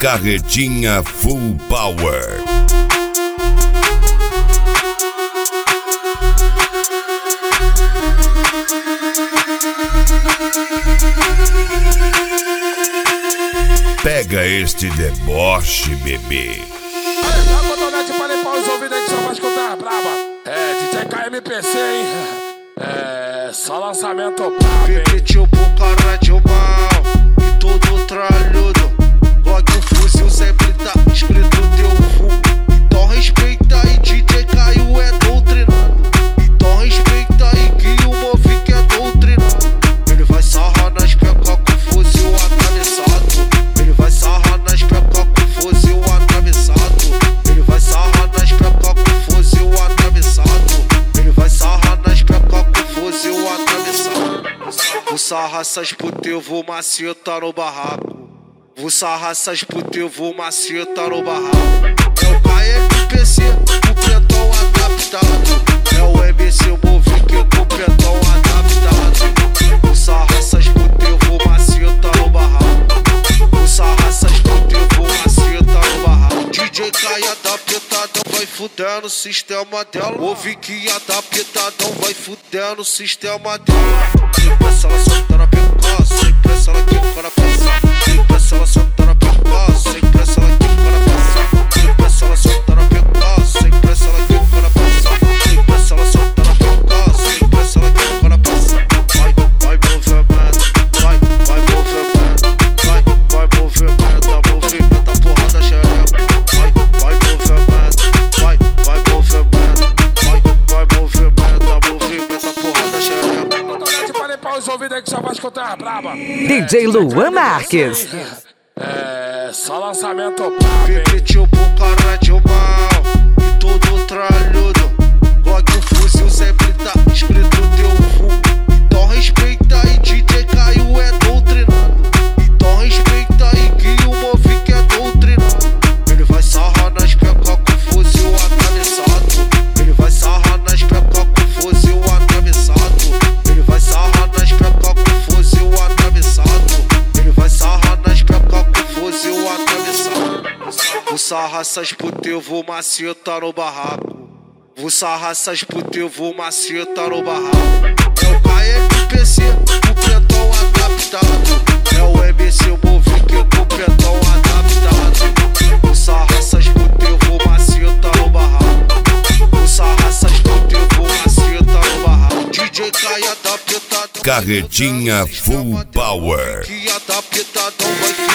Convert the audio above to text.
Carretinha Full Power. Pega este deboche, bebê. Aí, dá uma cotonete pra limpar os ouvidos aí que só vai escutar a braba. DJ KMPC, hein? Só lançamento brabo, hein? Pipitiu pro cara de mal e todo tralhudo. Logo o fuzil sempre tá escrito teu fumo. Então respeita aí, DJ Caio é doutrinado. Então respeita aí que o Movic é doutrinado. Ele vai sarrar nas pecas com o fuzil atravessado. Ele vai sarrar nas pecas com o fuzil atravessado. Ele vai sarrar nas pecas com o fuzil atravessado. Ele vai sarrar nas pecas com o fuzil atravessado. Vou sarrar essas putas, eu vou maceta no barraco. Vou sarrar essas putas, eu vou maceta no barraco. É o KMPC, o pretão adaptado. É o MC Movic, o pretão adaptado. Vou sarrar essas putas, eu vou maceta no barraco. Vou sarrar essas putas, eu vou maceta no barraco. DJ Caio adaptadão, vai fuder no sistema dela. Movic adaptadão, vai fuder no sistema dela. Sem pressa ela solta na pica, sem pressa ela quica na peça. Sem pressa ela solta na pica, sem pressa ela quica na peça. Sem pressa ela solta na pica, sem pressa ela quica na peça. Sem pressa ela solta na pica, sem pressa ela quica na peça. Vai movimento, vai movimento, vai movimento, movimenta a porra da xereca. Vai movimento, vai movimento, movimenta a porra da xereca. Cotonete pra limpar os ouvidos aí que só vai escutar a braba. DJ Luan Marques. Só lançamento brabo, hein? Pipitiu pro cara de mal e todo tralhudo. Logo o fuzil sempre tá escrito teu fumo. Então respeita aí, DJ Caio é doutrinado. Então respeita aí que o Movic é doutrinado. Ele vai sarrar nas pecas com o fuzil atravessado. Ele vai sarrar nas pecas com o fuzil atravessado. Ele vai sarrar nas pecas com o fuzil atravessado. Ele vai sarrar nas pecas com o fuzil atravessado. Vou sarrar essas putas, eu vou maceta no barraco. Vou sarrar essas putas, eu vou maceta no barraco. É o KMPC, o pretão adaptado. É o MC Movic, o pretão adaptado. Vou sarrar essas putas, eu vou maceta no barraco. Vou sarrar essas putas, eu vou maceta no barraco. DJ Caio adaptado. Carretinha Full Power. Que adaptadão vai